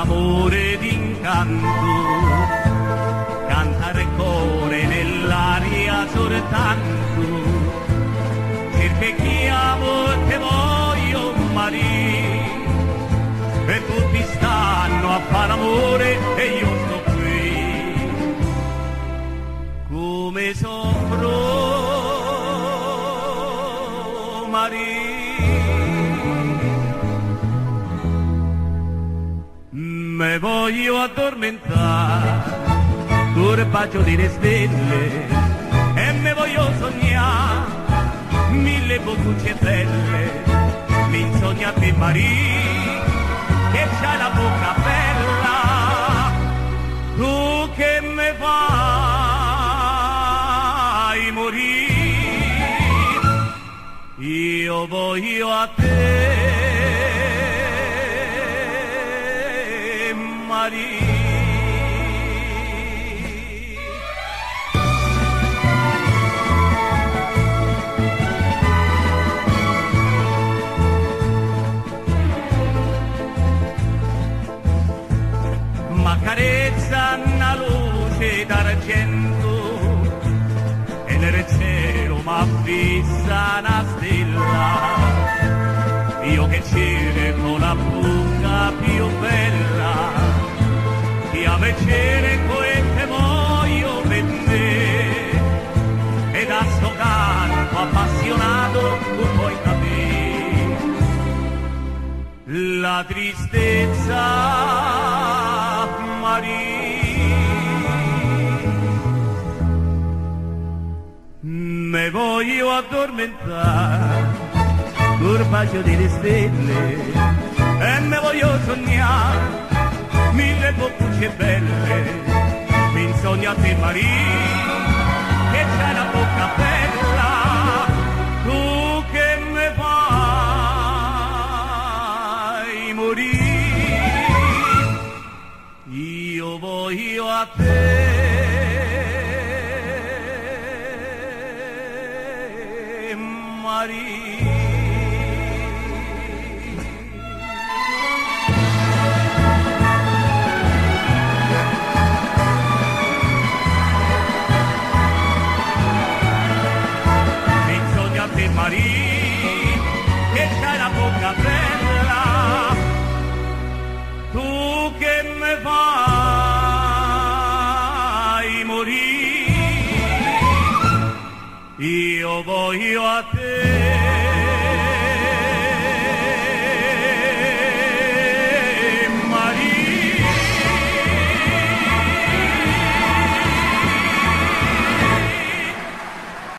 d'amore d'incanto, cantare cuore nell'aria soltanto, perché chi amo te voglio marì, e tutti stanno a fare amore e io sto qui, come soffro marì. Me voglio addormentare col bacio delle stelle e me voglio sognare mille boccucce belle. Mi insogna te Maria che c'hai la bocca bella, tu che me fai morire, io voglio a te Maria. Ma carezza una luce d'argento e nel cielo ma fissa una stella, io che cerco la bocca più bella, ti ame cerco e te voglio per te, e da sto canto appassionato tu puoi capire la tristezza Maria. Me voglio addormentare col bacio delle stelle e me voglio sognare mille boccucce belle. Mi insogna te Maria che c'è la bocca bella, tu che me fai morire, io voglio a te Maria. Maria, che c'hai la bocca bella, tu che me fai morire, io voglio a te.